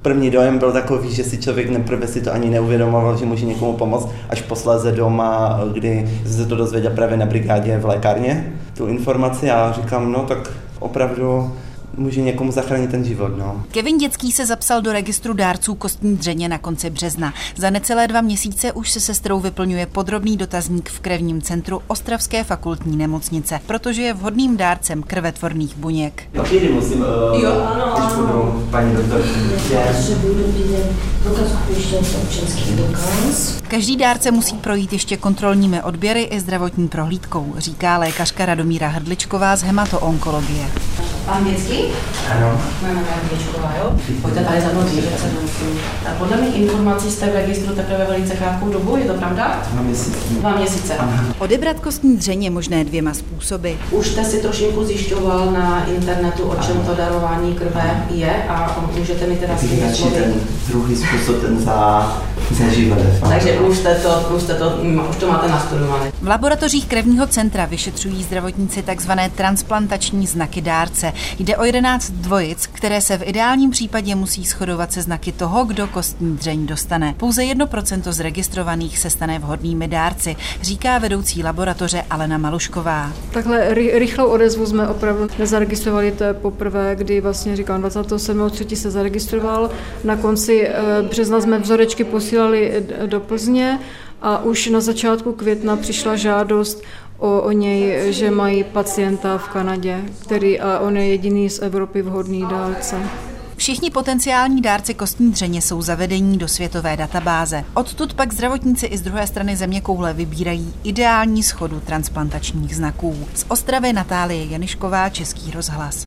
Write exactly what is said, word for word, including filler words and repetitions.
První dojem byl takový, že si člověk nejprve si to ani neuvědomoval, že může někomu pomoct, až posléze doma, kdy se to dozvěděl právě na brigádě v lékárně, tu informaci a říkám, no tak opravdu může někomu zachránit ten život. No. Kevin Dětský se zapsal do registru dárců kostní dřeně na konci března. Za necelé dva měsíce už se sestrou vyplňuje podrobný dotazník v krevním centru Ostravské fakultní nemocnice, protože je vhodným dárcem krvetvorných buněk. Papíry musím, uh, jo, ano, když budu paní doktorky. Každý dárce musí projít ještě kontrolními odběry i zdravotní prohlídkou, říká lékařka Radomíra Hrdličková z hematoonkologie. Pan Dětský? Ano. Jméno Hrdličková, jo? Pojďte tady za mnou dříve, se domluvím. Podle mých informací jste v registru teprve velice krátkou dobu, je to pravda? Dva měsíce. Dva měsíce. Aha. Odebrat kostní dřeň je možné dvěma způsoby. Už jste si trošinku zjišťoval na internetu, o čem to darování krve je a můžete mi teda s tím mluvit. Ten druhý způsob, ten za, za živé. Takže už jste to, už jste to, už to máte nastudované. V laboratořích krevního centra vyšetřují zdravotníci takzvané transplantační znaky dárce. Jde o jedenáct dvojic, které se v ideálním případě musí shodovat se znaky toho, kdo kostní dřeň dostane. Pouze jedno procento z registrovaných se stane vhodnými dárci, říká vedoucí laboratoře Alena Malušková. Takhle ry- rychlou odezvu jsme opravdu nezaregistrovali, to je poprvé, kdy vlastně říkám dvacátého sedmého třetího se zaregistroval. Na konci března jsme vzorečky posílali do Plzně a už na začátku května přišla žádost o, o něj, že mají pacienta v Kanadě, který a on je jediný z Evropy vhodný dárce. Všichni potenciální dárci kostní dřeně jsou zavedení do světové databáze. Odtud pak zdravotníci i z druhé strany zeměkoule vybírají ideální shodu transplantačních znaků. Z Ostravy Natálie Janišková, Český rozhlas.